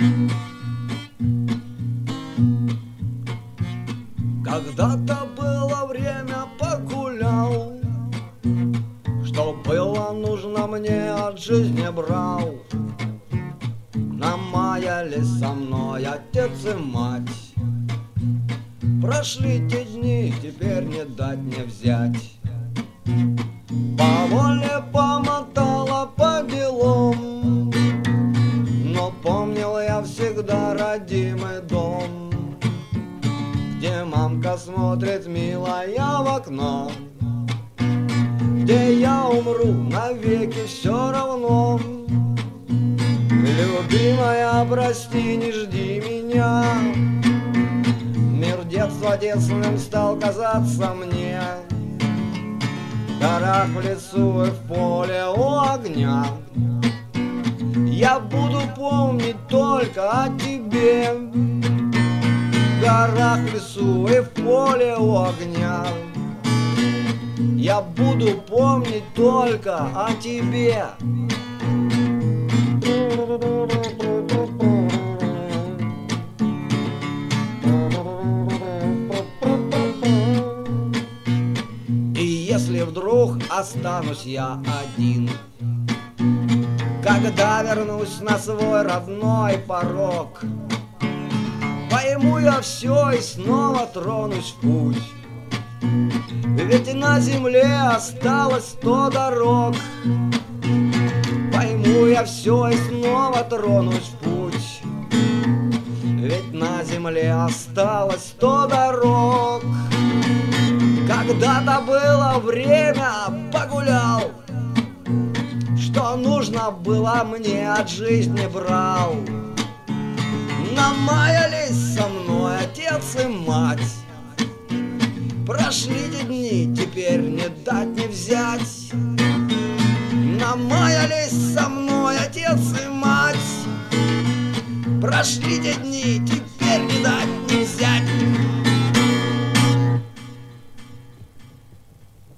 Когда-то было время, погулял, что было нужно мне от жизни брал. Намаялись со мной отец и мать. Прошли те дни, теперь не дать не взять. По воле помотала по делам, но помнил я всегда родимый дом, где мамка смотрит милая в окно, где я умру навеки все равно. Любимая, прости, не жди меня. Мир детства детственным стал казаться мне. В горах, в лесу и в поле у огня я буду помнить только о тебе. В горах, в лесу и в поле у огня я буду помнить только о тебе. И если вдруг останусь я один, когда вернусь на свой родной порог, пойму я все и снова тронусь в путь. Ведь на земле осталось 100 дорог. Пойму я все и снова тронусь в путь. Ведь на земле осталось 100 дорог. Когда-то было время, погулял, что нужно было мне от жизни брал. Намаялись со мной отец и мать. Прошли те дни, теперь не дать не взять. Намаялись со мной отец и мать. Прошли те дни,